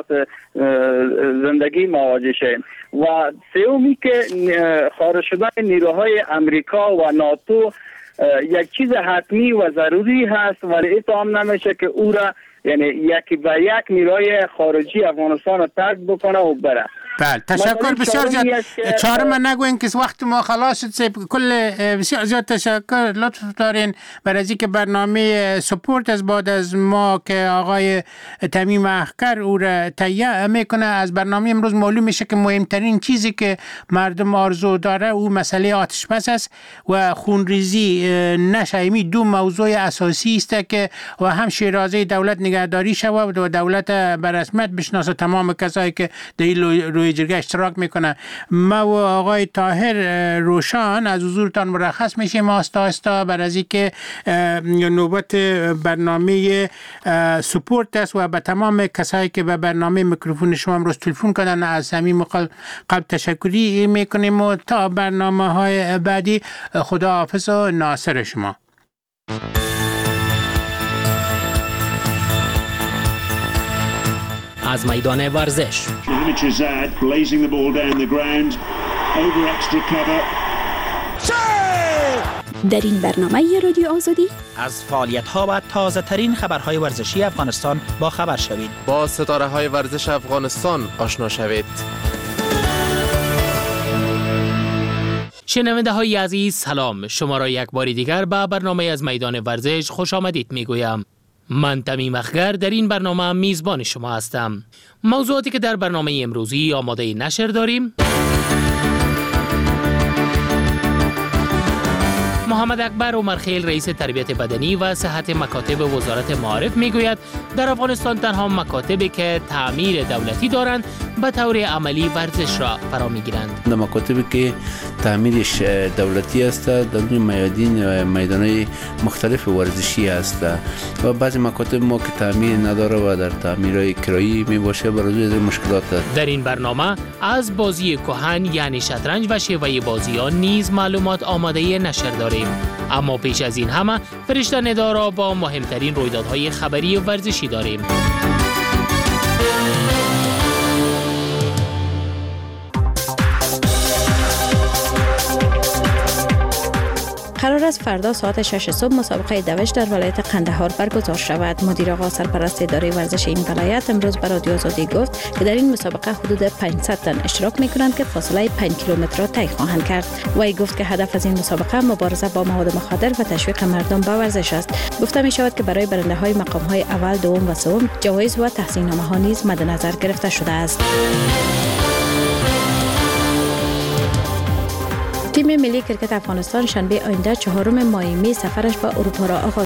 S18: زندگی مواجه شیم. و سومی که خارج شدن نیروهای امریکا و ناتو یک چیز حتمی و ضروری هست ولی اتهام نمیشه که او را یعنی یکی به یک نیروهای خارجی افغانستان را ترک بکنه و بره.
S8: بله تشکر بسیار زیاد. چهار من نگوین که وقت ما خلاص شد. کل بسیار زیاد تشکر لطف دارین برای اینکه برنامه سپورت از بعد از ما که آقای تمیم اخکر او را تهیه میکنه از برنامه امروز معلوم میشه که مهمترین چیزی که مردم آرزو داره او مسئله آتش بس است و خونریزی نشه. دو موضوع اساسی است که و هم شیرازه دولت نگهداری شود و دولت به رسمیت بشناسه تمام کسایی که در روی جرگه اشتراک میکنه. ما و آقای طاهر روشان از حضورتان مرخص میشیم آستا آستا برای از اینکه نوبت برنامه سپورت است و به تمام کسایی که به برنامه میکروفون شما امروز تلفن کردن از صمیم قلب تشکری میکنیم و تا برنامه های بعدی خدا حافظ و ناصر شما.
S2: از میدان ورزش
S5: در این برنامه رادیو آزادی
S2: از فعالیت‌ها و تازه‌ترین خبرهای ورزشی افغانستان با خبر شوید.
S20: با ستاره‌های ورزش افغانستان آشنا شوید.
S2: شنونده های عزیز سلام، شما را یک بار دیگر به برنامه از میدان ورزش خوش آمدید میگویم. من تمیم اخگر در این برنامه میزبان شما هستم. موضوعاتی که در برنامه امروزی آماده نشر داریم: محمد اکبر عمرخیل رئیس تربیت بدنی و صحت مکاتب وزارت معارف میگوید در افغانستان تنها مکاتبی که تعمیر دولتی دارند به طور عملی ورزش را فرا میگیرند.
S21: در مکاتبی که تعمیرش دولتی است در میادین و میدانهای مختلف ورزشی است و بعضی مکاتب ما که تعمیر نداره و در تعمیرهای کرایی می باشه برای از مشکلات دارد.
S2: در این برنامه از بازی کهن یعنی شطرنج و شیوه بازی آن نیز معلومات آماده نشر داریم. اما پیش از این همه فرشته ندا را با مهمترین رویدادهای خبری و ورزشی داریم.
S22: قرار است فردا ساعت شش صبح مسابقه دوش در ولایت قندهار برگزار شود. مدیر آقا سرپرست اداره ورزش این ولایت امروز به رادیو آزادی گفت که در این مسابقه حدود پانصد تن اشتراک می‌کنند که فاصله پنج کیلومتر را طی خواهند کرد. وی گفت که هدف از این مسابقه مبارزه با مواد مخدر و تشویق مردم به ورزش است. گفته می شود که برای برنده‌های مقام‌های اول، دوم و سوم جوایز و تحسین‌نامه‌ها نیز مد نظر گرفته شده است. تیم ملی کرکت افغانستان شنبه آینده چهارم ماه می سفرش به اروپا را آغاز